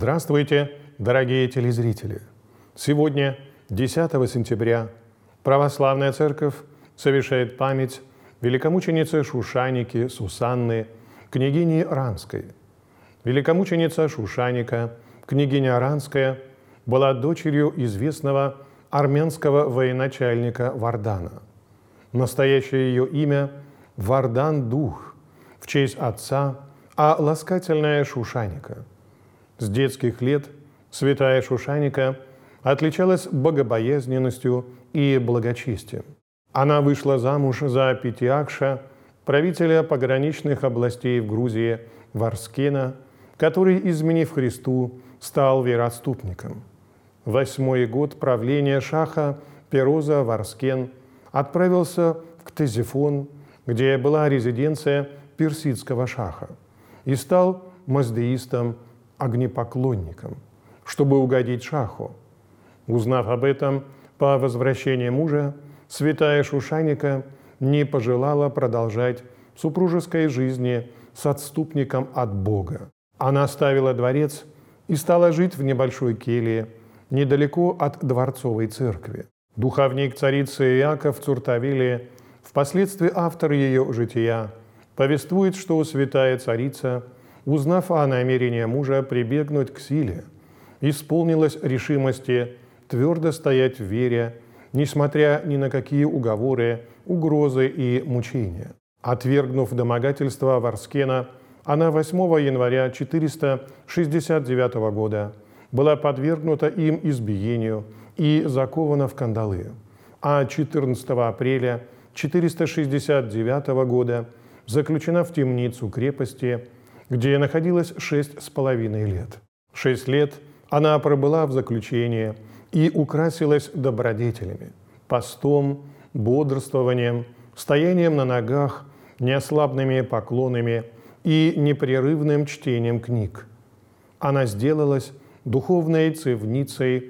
Здравствуйте, дорогие телезрители! Сегодня, 10 сентября, Православная Церковь совершает память великомученицы Шушаники Сусанны, княгини Ранской. Великомученица Шушаника, княгиня Ранская, была дочерью известного армянского военачальника Вардана. Настоящее ее имя – Вардан-дух, в честь отца, а ласкательная Шушаника. С детских лет святая Шушаника отличалась богобоязненностью и благочестием. Она вышла замуж за Питиакша, правителя пограничных областей в Грузии Варскена, который, изменив Христу, стал вероотступником. В 8-й год правления шаха Пероза Варскен отправился в Ктезифон, где была резиденция персидского шаха, и стал маздеистом, огнепоклонником, чтобы угодить шаху. Узнав об этом, по возвращении мужа, святая Шушаника не пожелала продолжать супружеской жизни с отступником от Бога. Она оставила дворец и стала жить в небольшой келье недалеко от дворцовой церкви. Духовник царицы Иаков Цуртавили, впоследствии автор ее жития, повествует, что святая царица, узнав о намерении мужа прибегнуть к силе, исполнилась решимости твердо стоять в вере, несмотря ни на какие уговоры, угрозы и мучения. Отвергнув домогательство Варскена, она 8 января 469 года была подвергнута им избиению и закована в кандалы, а 14 апреля 469 года заключена в темницу крепости, где находилась 6,5 лет. 6 лет она пробыла в заключении и украсилась добродетелями, постом, бодрствованием, стоянием на ногах, неослабными поклонами и непрерывным чтением книг. Она сделалась духовной цевницей,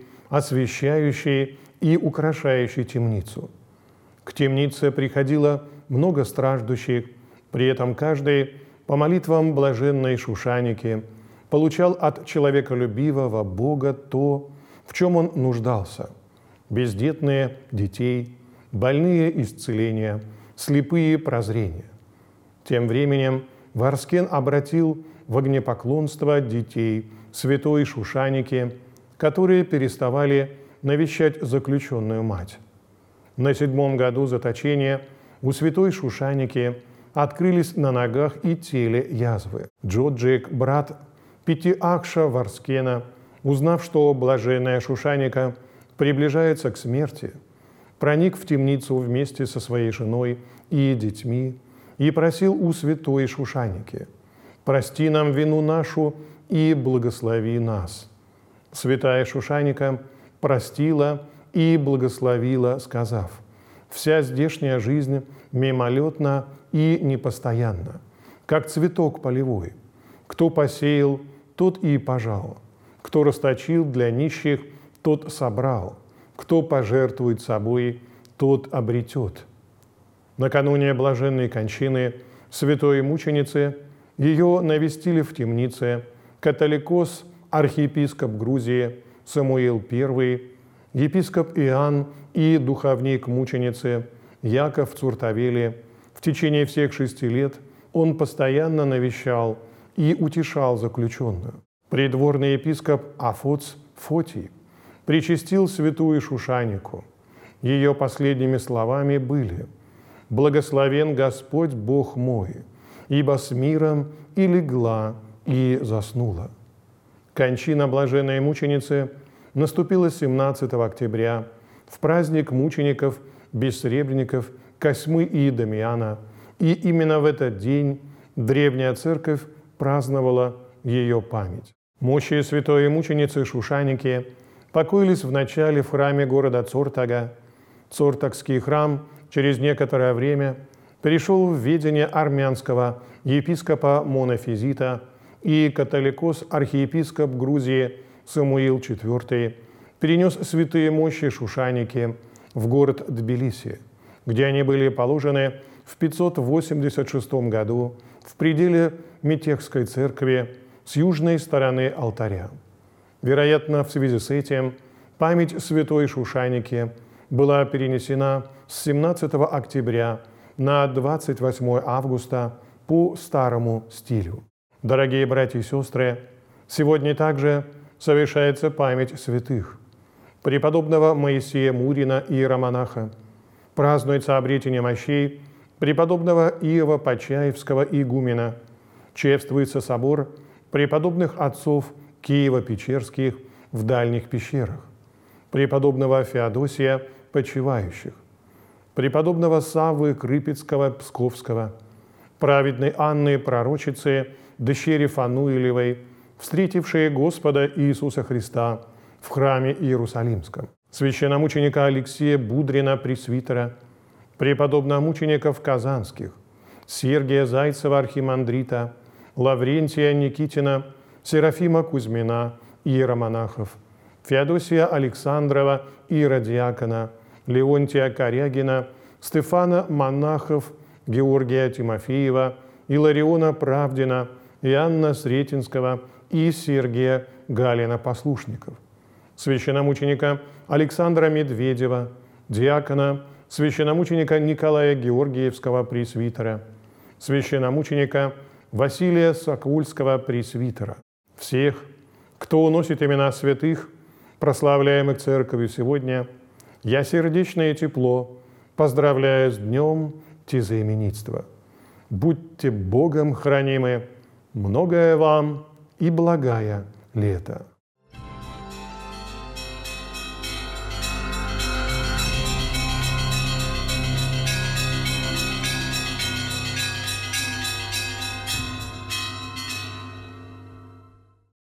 освещающей и украшающей темницу. К темнице приходило много страждущих, при этом каждый, по молитвам блаженной Шушаники, получал от человеколюбивого Бога то, в чем он нуждался: бездетные детей, больные исцеления, слепые прозрения. Тем временем Варскен обратил в огнепоклонство детей святой Шушаники, которые переставали навещать заключенную мать. На 7-м году заточения у святой Шушаники открылись на ногах и теле язвы. Джоджик, брат Питиакша Варскена, узнав, что блаженная Шушаника приближается к смерти, проник в темницу вместе со своей женой и детьми и просил у святой Шушаники: «Прости нам вину нашу и благослови нас». Святая Шушаника простила и благословила, сказав: «Вся здешняя жизнь мимолетна и непостоянна, как цветок полевой. Кто посеял, тот и пожал. Кто расточил для нищих, тот собрал. Кто пожертвует собой, тот обретет». Накануне блаженной кончины святой мученицы ее навестили в темнице католикос, архиепископ Грузии Самуил I, епископ Иоанн и духовник мученицы Яков Цуртавели. В течение всех 6 лет он постоянно навещал и утешал заключенную. Придворный епископ Афоц Фотий причастил святую Шушанику. Ее последними словами были: «Благословен Господь Бог мой, ибо с миром и легла, и заснула». Кончина блаженной мученицы наступила 17 октября, в праздник мучеников, бессребренников Косьмы и Дамиана, и именно в этот день древняя церковь праздновала ее память. Мощи святой мученицы Шушаники покоились вначале в храме города Цортага. Цортагский храм через некоторое время перешел в ведение армянского епископа Монофизита, и католикос-архиепископ Грузии Самуил IV перенес святые мощи Шушаники в город Тбилиси, где они были положены в 586 году в пределе Метехской церкви с южной стороны алтаря. Вероятно, в связи с этим память святой Шушаники была перенесена с 17 октября на 28 августа по старому стилю. Дорогие братья и сестры, сегодня также совершается память святых. Преподобного Моисея Мурина, иеромонаха, празднуется обретение мощей преподобного Иова Почаевского игумена, чествуется собор преподобных отцов Киево-Печерских в дальних пещерах, преподобного Феодосия Почивающих, преподобного Саввы Крыпецкого Псковского, праведной Анны Пророчицы, дщери Фануилевой, встретившие Господа Иисуса Христа в храме Иерусалимском, священномученика Алексея Будрина Пресвитера, преподобномучеников Казанских, Сергия Зайцева архимандрита, Лаврентия Никитина, Серафима Кузьмина, иеромонахов, Феодосия Александрова, иеродиакона, Леонтия Корягина, Стефана Монахов, Георгия Тимофеева, Илариона Правдина, Иоанна Сретенского и Сергия Галина Послушников, священномученика Александра Медведева, диакона, священномученика Николая Георгиевского пресвитера, священномученика Василия Сокольского пресвитера, всех, кто носит имена святых, прославляемых Церковью сегодня, я сердечно и тепло поздравляю с днем тезаименитства. Будьте Богом хранимы, многое вам и благая лето.